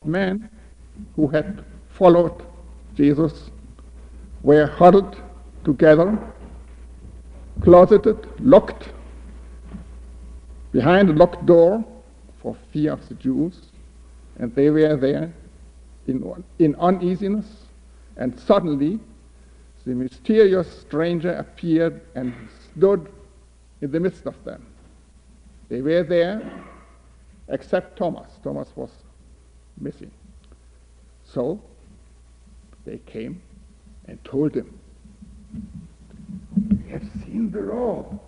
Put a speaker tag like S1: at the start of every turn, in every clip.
S1: men who had followed Jesus were huddled together, closeted, locked, behind a locked door for fear of the Jews, and they were there in uneasiness, and suddenly the mysterious stranger appeared and stood in the midst of them. They were there, except Thomas. Thomas was missing. So they came and told him, "We have seen the Lord."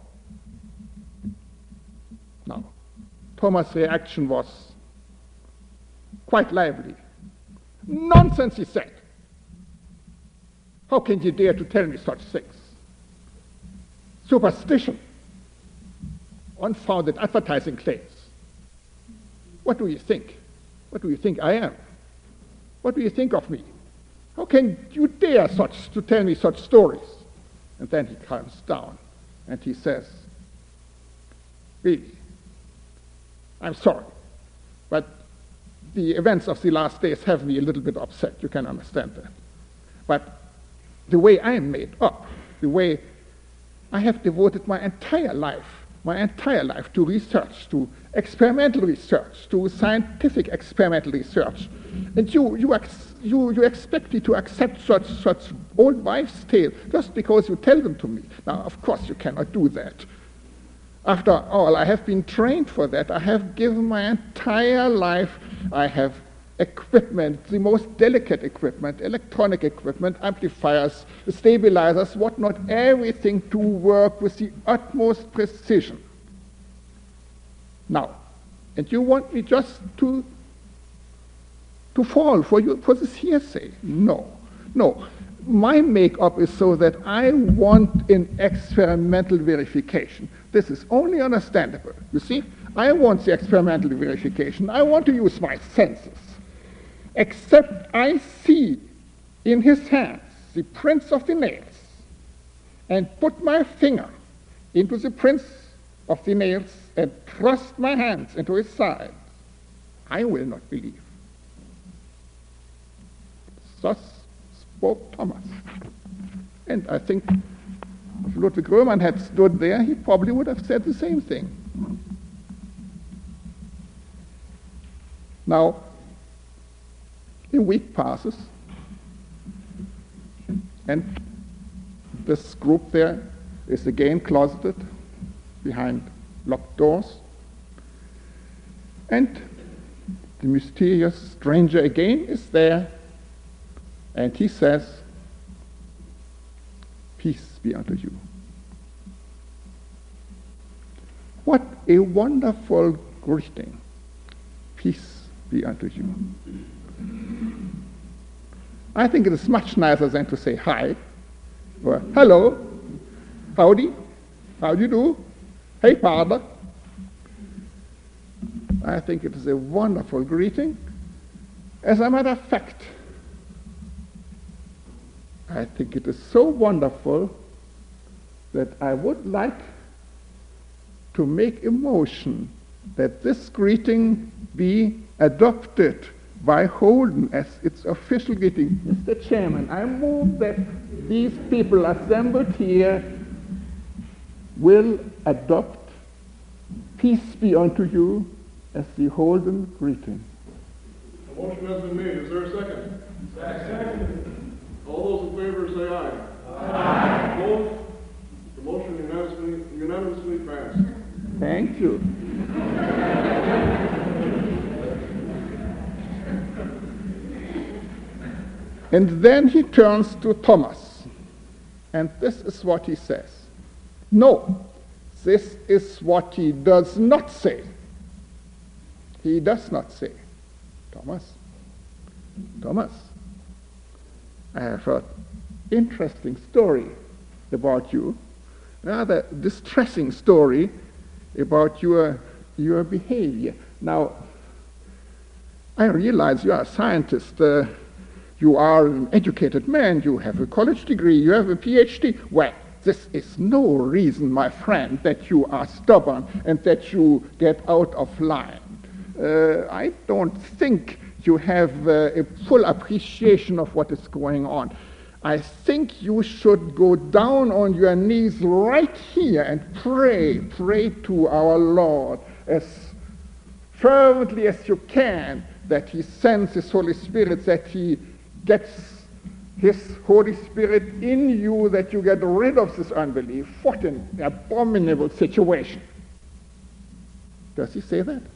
S1: Now, Thomas' reaction was quite lively. "Nonsense," he said. "How can you dare to tell me such things? Superstition, unfounded advertising claims. What do you think? What do you think I am? What do you think of me? How can you dare to tell me such stories?" And then he calms down and he says, "Really, I'm sorry, but the events of the last days have me a little bit upset. You can understand that. But the way I am made up, the way I have devoted my entire life to research, to experimental research, to scientific experimental research, and you expect me to accept such old wives' tale just because you tell them to me. Now, of course, you cannot do that. After all, I have been trained for that. I have given my entire life. I have equipment, the most delicate equipment, electronic equipment, amplifiers, stabilizers, whatnot, everything to work with the utmost precision. Now, and you want me just to fall for this hearsay? No. My make-up is so that I want an experimental verification. This is only understandable. You see, I want the experimental verification. I want to use my senses. Except I see in his hands the prints of the nails, and put my finger into the prints of the nails and thrust my hands into his side, I will not believe. Thus spoke Thomas. And I think if Ludwig Röhrmann had stood there, he probably would have said the same thing. Now, a week passes, and this group there is again closeted behind locked doors, and the mysterious stranger again is there, and he says, "Peace be unto you." What a wonderful greeting. Peace be unto you. I think it is much nicer than to say hi, or hello, howdy, how do you do, hey father. I think it is a wonderful greeting. As a matter of fact, I think it is so wonderful that I would like to make a motion that this greeting be adopted by Holden as its official greeting. Mr. Chairman, I move that these people assembled here will adopt "Peace be unto you" as the Holden greeting.
S2: The motion has been made. Is there a second? Second. All those in favor say aye. Aye. Opposed? The motion unanimously passed.
S1: Thank you. And then he turns to Thomas, and this is what he says. No, this is what he does not say. He does not say, Thomas, I have heard interesting story about you, rather distressing story about your behavior. Now, I realize you are a scientist. You are an educated man, you have a college degree, you have a PhD. Well, this is no reason, my friend, that you are stubborn and that you get out of line. I don't think you have a full appreciation of what is going on. I think you should go down on your knees right here and pray to our Lord as fervently as you can, that he sends his Holy Spirit, that he gets his Holy Spirit in you, that you get rid of this unbelief. What an abominable situation. Does he say that?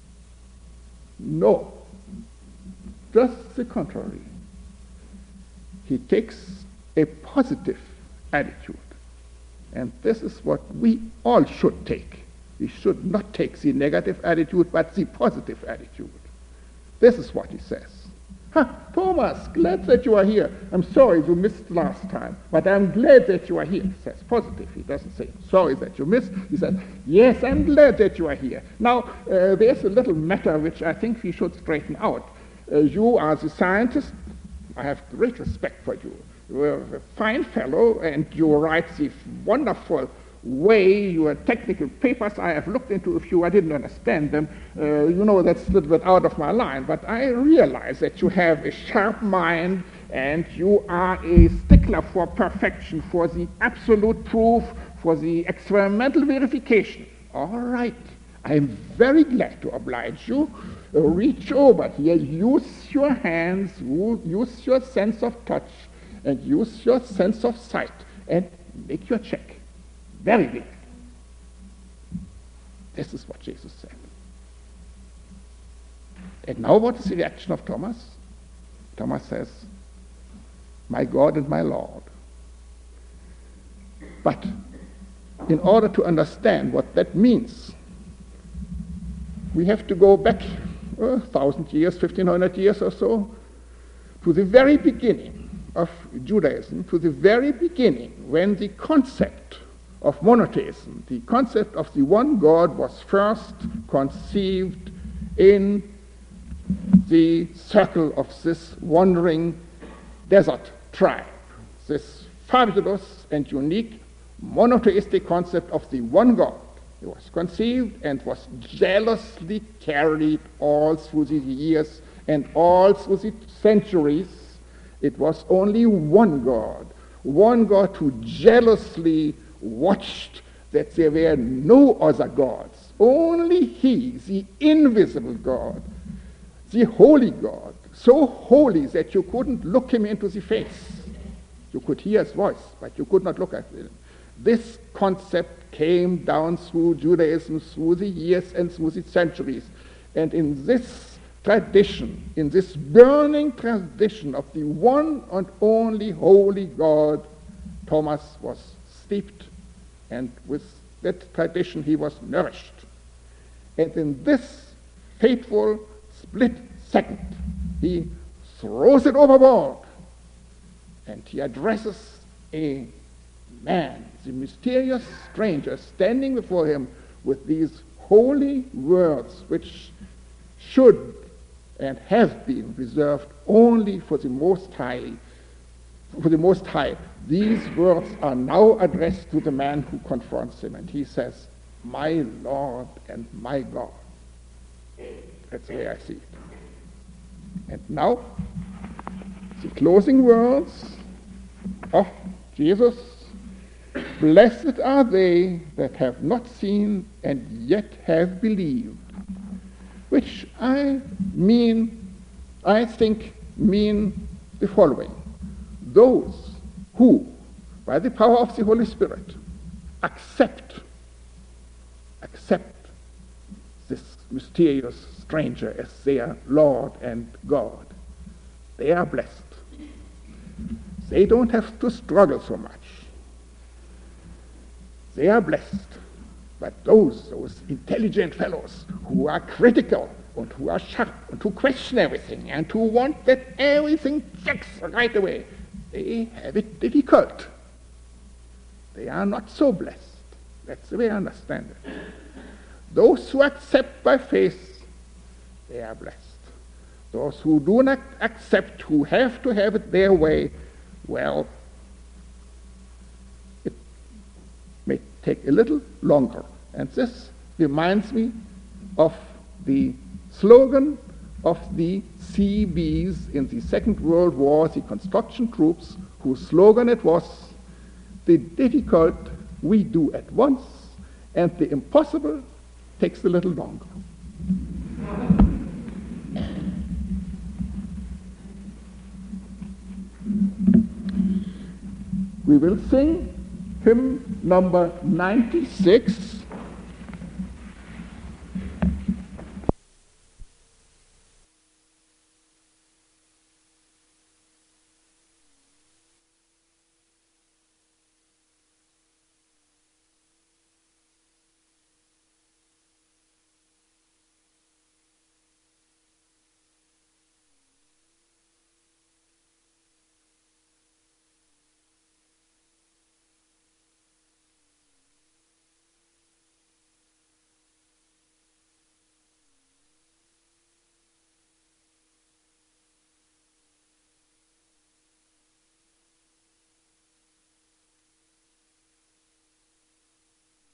S1: No. Just the contrary. He takes a positive attitude. And this is what we all should take. We should not take the negative attitude, but the positive attitude. This is what he says. Thomas, glad that you are here. I'm sorry you missed last time, but I'm glad that you are here. He says positive. He doesn't say, sorry that you missed. He says, yes, I'm glad that you are here. Now, there's a little matter which I think we should straighten out. You are the scientist. I have great respect for you. You're a fine fellow, and you write the wonderful way, your technical papers. I have looked into a few. I didn't understand them. You know, that's a little bit out of my line, but I realize that you have a sharp mind and you are a stickler for perfection, for the absolute proof, for the experimental verification. All right. I'm very glad to oblige you. Reach over here, use your hands, use your sense of touch, and use your sense of sight, and make your check. Very big. This is what Jesus said. And now what is the reaction of Thomas? Thomas says, my God and my Lord. But in order to understand what that means, we have to go back 1,000 years, 1,500 years or so, to the very beginning of Judaism, to the very beginning when the concept of monotheism, the concept of the one God, was first conceived in the circle of this wandering desert tribe, this fabulous and unique monotheistic concept of the one God. It was conceived and was jealously carried all through the years and all through the centuries. It was only one God who jealously watched that there were no other gods. Only he, the invisible God, the holy God, so holy that you couldn't look him into the face. You could hear his voice, but you could not look at him. This concept came down through Judaism, through the years and through the centuries. And in this tradition, in this burning tradition of the one and only holy God, Thomas was steeped, and with that tradition he was nourished. And in this fateful split second, he throws it overboard, and he addresses a man, the mysterious stranger, standing before him with these holy words which should and have been reserved only for the Most High. These words are now addressed to the man who confronts him, and he says, my Lord and my God. That's the way I see it. And now, the closing words of Jesus: blessed are they that have not seen and yet have believed, which I think mean the following: those who, by the power of the Holy Spirit, accept this mysterious stranger as their Lord and God, they are blessed. They don't have to struggle so much. They are blessed. But those intelligent fellows who are critical and who are sharp and who question everything and who want that everything checks right away, they have it difficult. They are not so blessed. That's the way I understand it. Those who accept by faith, they are blessed. Those who do not accept, who have to have it their way, well, it may take a little longer. And this reminds me of the slogan of the CBs in the Second World War, the construction troops, whose slogan it was, "The difficult we do at once, and the impossible takes a little longer." We will sing hymn number 96.